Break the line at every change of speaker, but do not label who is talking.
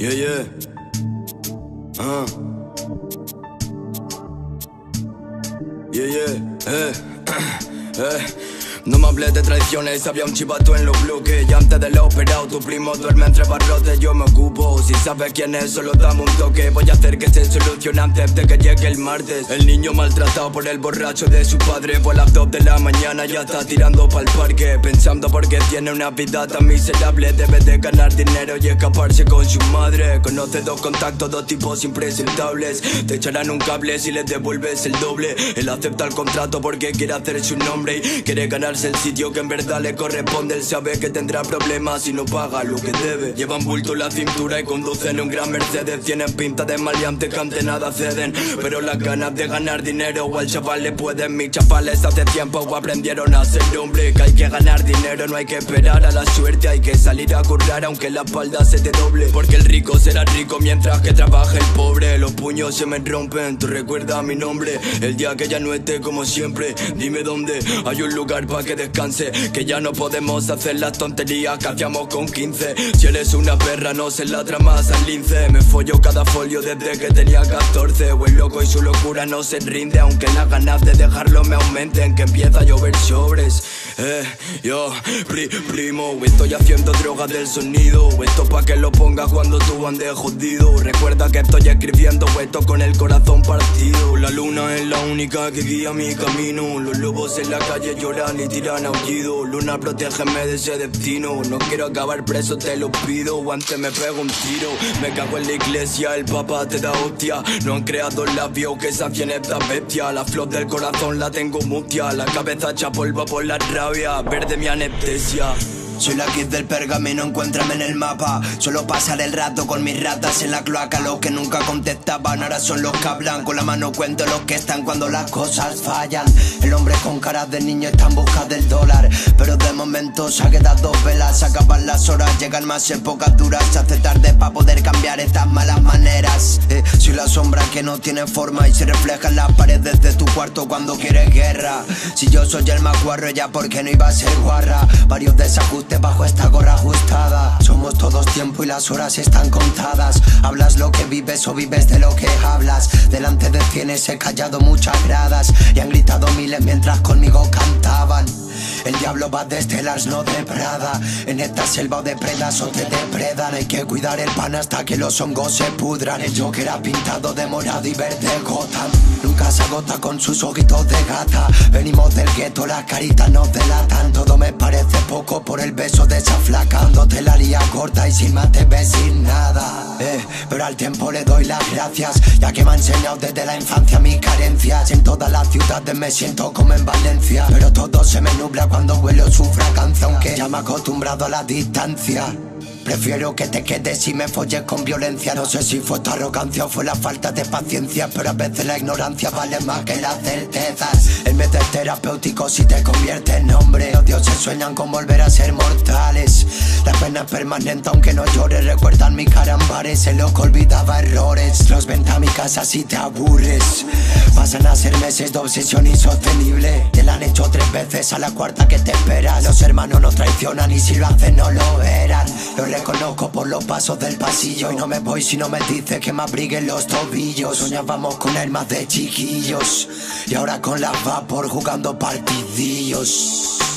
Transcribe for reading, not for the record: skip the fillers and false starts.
Yeah, yeah. Yeah, yeah. No me hables de traiciones, había un chivato en los bloques. Y antes de lo operado, tu primo duerme entre barrotes. Yo me ocupo, si sabes quién es, solo dame un toque. Voy a hacer que se solucione antes de que llegue el martes. El niño maltratado por el borracho de su padre. Por las 2 de la mañana ya está tirando pa'l parque, pensando porque tiene una vida tan miserable. Debe de ganar dinero y escaparse con su madre. Conoce 2 contactos, 2 tipos impresentables. Te echarán un cable si les devuelves el doble. Él acepta el contrato porque quiere hacer su nombre y quiere ganar el sitio que en verdad le corresponde. Él sabe que tendrá problemas si no paga lo que debe. Llevan bulto en la cintura y conducen un gran Mercedes. Tienen pinta de maleantes que ante nada ceden, pero las ganas de ganar dinero o al chaval le pueden. Mis chavales hace tiempo aprendieron a ser hombre. Que hay que ganar dinero, no hay que esperar a la suerte. Hay que salir a currar aunque la espalda se te doble, porque el rico será rico mientras que trabaja el pobre. Los puños se me rompen, tú recuerda mi nombre. El día que ya no esté como siempre, dime dónde hay un lugar para que descanse, que ya no podemos hacer las tonterías que hacíamos con 15. Si eres una perra no se la tramas al lince. Me follo cada folio desde que tenía 14. O el loco y su locura no se rinde, aunque las ganas de dejarlo me aumenten, que empieza a llover sobres. Yo, primo, estoy haciendo drogas del sonido. Esto pa' que lo pongas cuando tú andes jodido. Recuerda que estoy escribiendo esto con el corazón partido. La luna es la única que guía mi camino. Los lobos en la calle lloran y tiran aullido. Luna, protégeme de ese destino. No quiero acabar preso, te lo pido, o antes me pego un tiro. Me cago en la iglesia, el papa te da hostia. No han creado el labio que sacien esta bestia. La flor del corazón la tengo mutia. La cabeza hecha polvo por la rabia, verde mi anestesia.
Soy la kid del pergamino, encuéntrame en el mapa. Solo pasar el rato con mis ratas en la cloaca. Los que nunca contestaban ahora son los que hablan. Con la mano cuento los que están cuando las cosas fallan. El hombre con caras de niño está en busca del dólar, pero de momento se ha quedado 2 velas. Se acaban las horas, llegan más épocas duras. Se hace tarde para poder cambiar estas malas maneras. Soy la sombra que no tiene forma y se refleja en las paredes de tu cuarto cuando quieres guerra. Si yo soy el más guarro, ya porque no iba a ser guarra. Varios desajustes bajo esta gorra ajustada. Somos todos tiempo y las horas están contadas. Hablas lo que vives o vives de lo que hablas. Delante de cienes he callado muchas gradas y han gritado miles mientras conmigo cantaban. El diablo va desde las no de Prada. En esta selva o de prendas o te depredan. Hay que cuidar el pan hasta que los hongos se pudran. El Joker ha pintado de morado y verde Gotham. Nunca se agota con sus ojitos de gata. Venimos del gueto, las caritas nos delatan. Todo me parece poco por el beso de esa flaca. Cuando te la lía corta y sin más te ves sin nada. Pero al tiempo le doy las gracias, ya que me ha enseñado desde la infancia mis carencias. En todas las ciudades me siento como en Valencia, pero todo se me nubla cuando huelo su fragancia. Aunque ya me he acostumbrado a la distancia, prefiero que te quedes y me folles con violencia. No sé si fue tu arrogancia o fue la falta de paciencia, pero a veces la ignorancia vale más que las certezas. En vez de terapéutico si te convierte en hombre. Los dioses sueñan con volver a ser mortales. La pena es permanente aunque no llores. Recuerdan mi carambares, el loco olvidaba errores. Los vente a mi casa si te aburres. Pasan a ser meses de obsesión insostenible. Te la han hecho 3 veces, a la cuarta que te esperas. Los hermanos no traicionan y si lo hacen no lo verán. Lo reconozco por los pasos del pasillo y no me voy si no me dice que me abriguen los tobillos. Soñábamos con armas de chiquillos y ahora con la vapor jugando partidillos.